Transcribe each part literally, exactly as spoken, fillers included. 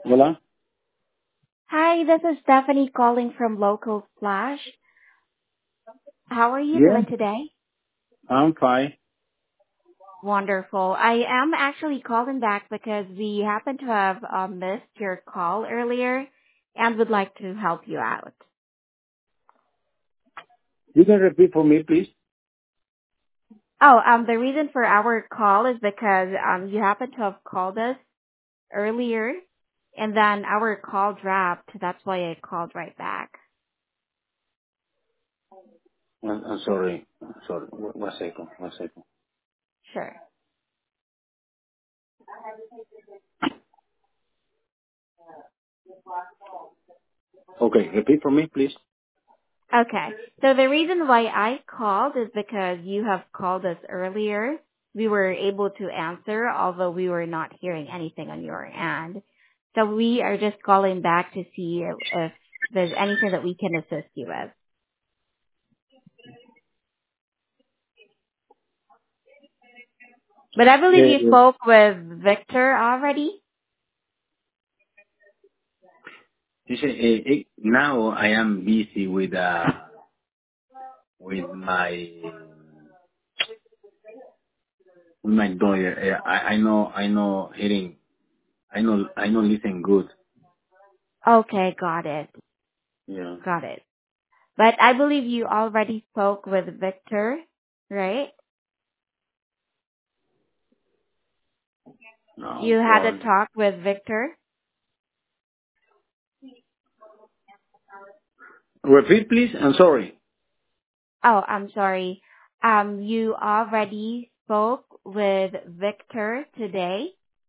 Hola? Hi, this is Stephanie calling from Local Flash. How are you Yeah, doing today? I'm fine. Wonderful. I am actually calling back because we happen to have uh, missed your call earlier and would like to help you out. You can repeat for me, please? Oh, um, the reason for our call is because um, you happen to have called us earlier and then our call dropped. That's why I called right back. I'm, I'm sorry. I'm sorry. One one second. One second. Sure. Okay, repeat for me, please. Okay. So the reason why I called is because you have called us earlier. We were able to answer, although we were not hearing anything on your end. So we are just calling back to see if, if there's anything that we can assist you with. But I believe you Uh, spoke with Victor already. you say, uh, eh, now I am busy with uh with my with my daughter. Uh, I I know I know hearing. I know I know listen good. Okay, got it. Yeah. Got it. But I believe you already spoke with Victor, right? No, You had a sorry. talk with Victor. Repeat, please. I'm sorry. Oh, I'm sorry. Um, you already spoke with Victor today.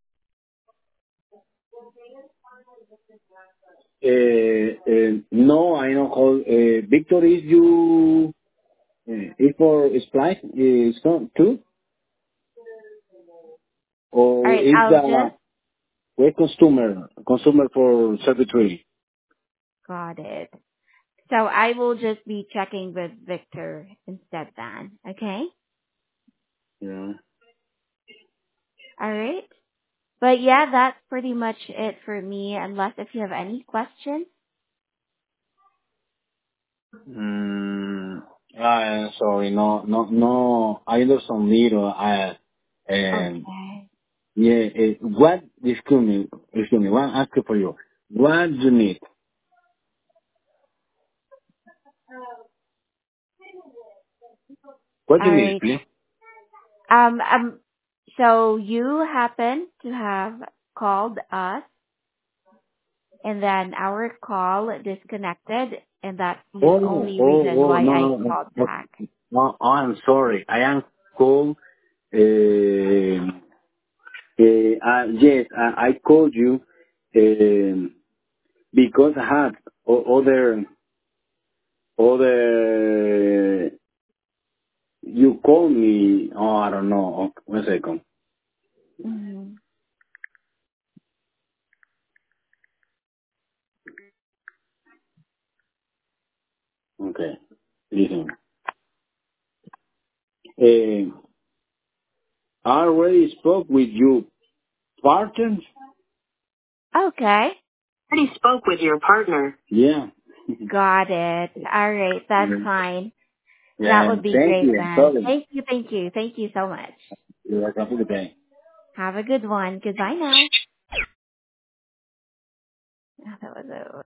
Uh, uh, no, I know call. Uh, Victor, is you? Uh, is for Splice? Is too? All Or right, is I'll the just web consumer consumer for servitory? got it. So I will just be checking with Victor instead then. Okay? Yeah. All right. But yeah, that's pretty much it for me, unless if you have any questions. Mm, uh, sorry, no, no, no. I understand little. I, um, Okay. yeah. Uh, what? Excuse me. Excuse me. One ask for you. What do you need? What do All you need, right. please? Um, um, so you happen to have called us and then our call disconnected, and that's the Oh, only oh, reason oh, why no, I no, no. called no. back. No, I'm sorry. I am called. Uh, uh, uh, yes, I, I called you. Um, because I had o- other other you call me. Oh, I don't know. Oh, one second. Hmm. Okay, listen. Uh, I already spoke with you, partners. Okay, Already spoke with your partner. Yeah. got it. All right, that's Mhm. fine. That Yeah. would be Thank great you. then. Sorry. Thank you, thank you, thank you so much. You're welcome. Have a good day. Have a good one. Goodbye now. Ah, that was a